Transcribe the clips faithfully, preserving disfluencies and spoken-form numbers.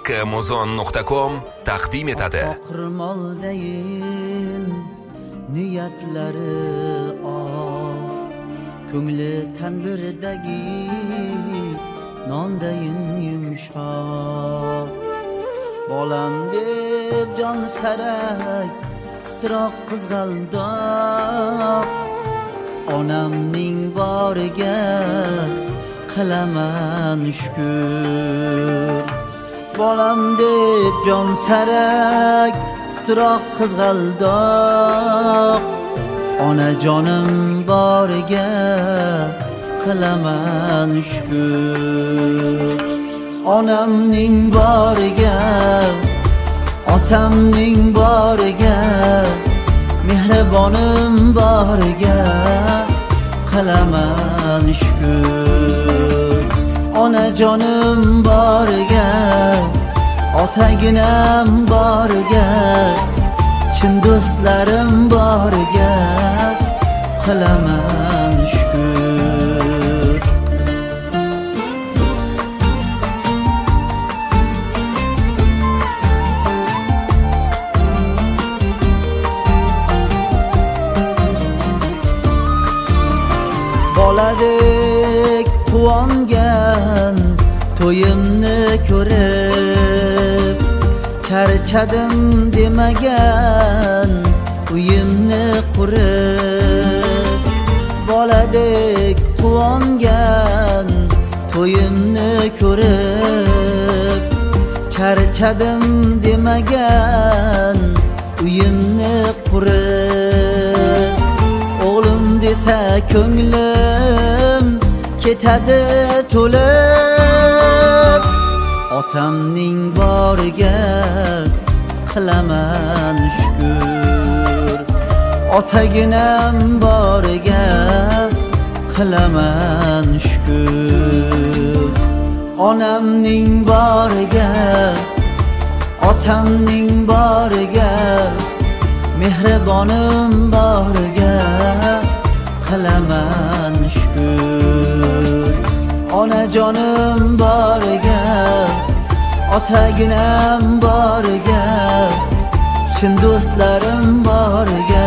Amazon nuqta com taqdim etadi. Oqirmoldayin niyatlari oq, ko'ngli tandirdagi nondayin yumshoq. Bolam deb jon sarak titroq qizg'aldoq, onamning boriga qilaman shukr. Bolam deb jon sarak titroq qizg'aldoq, onajonim boriga qilaman shukr. Onamning boriga, otamning boriga, mehribonim boriga qilaman shukr. Onajonim boriga, otaginam boriga, chin do'stlarim boriga qilaman shukr. Boladek quvongan to'yimni ko'rib, charchadim demagan uyimni qurib. Boladek quvongan to'yimni ko'rib, charchadim demagan uyimni qurib. O'g'lim desa ko'nglim ketadi to'lib, otamning boriga qilaman shukr. Otaginam boriga qilaman shukr. Onamning boriga, otamning boriga, mehribonim boriga qilaman shukr. Onajonim boriga, otaginam boriga, chin do'stlarim boriga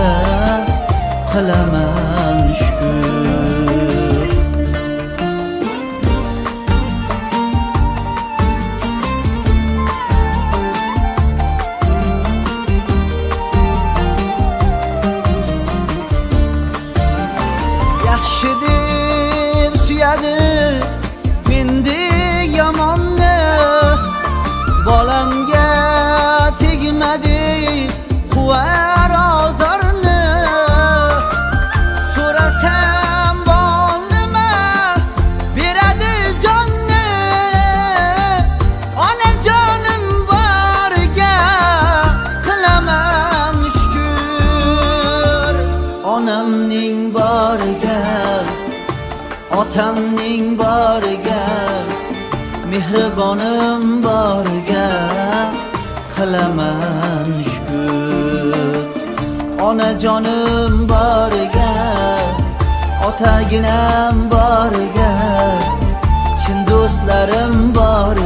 qilaman shukr. Yaxshi deb suyadi mendek yomonni, bolamga tegmadi quvar ozorni. So'rasam bor nima beradi jonni, onajonim boriga qilaman shukr. Onamning boriga, otamning boriga, mehribonim boriga qilaman shukr. Onajonim boriga, otaginam boriga, chin do'stlarim boriga